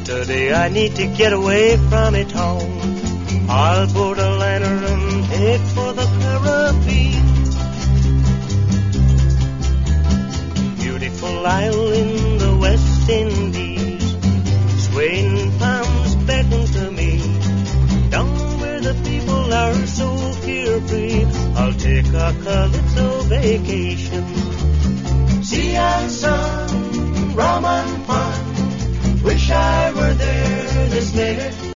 Today I need to get away from it home. I'll board a liner and head for the Caribbean. Beautiful isle in the West Indies, swaying palms beckon to me. Down where the people are so carefree, I'll take a calypso vacation. Sea and sun, rum and fun, wish I were there this minute.